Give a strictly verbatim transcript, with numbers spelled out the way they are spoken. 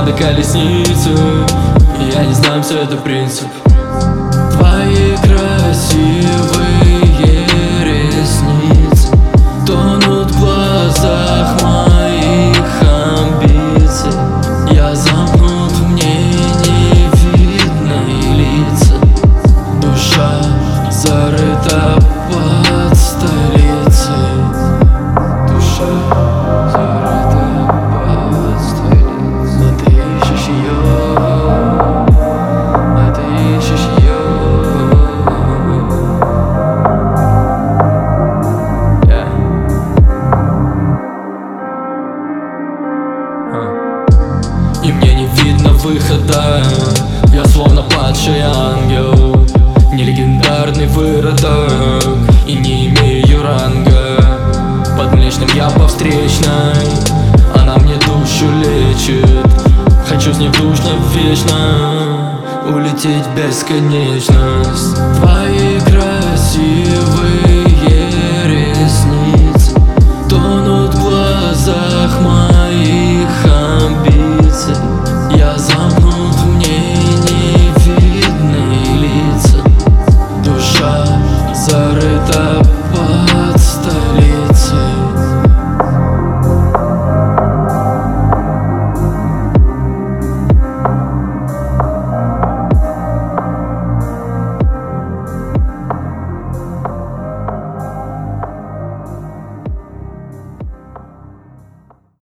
надо колесницу. Я не знаю, все это принцип. Твои красивые ресницы тонут в глазах моих амбиций. Я замкнут, мне не видно и лица. Душа зарыта под столицей. Душа зарыта под столицей. Но ты ищешь ее, а ты ищешь ее. Yeah. Huh. И мне не видно выхода. Я словно падший ангел, не легендарный выродок и не имею ранга. Под Млечным я по встречной, она мне душу лечит. Хочу с ней в душ навечно улететь в бесконечность. Твои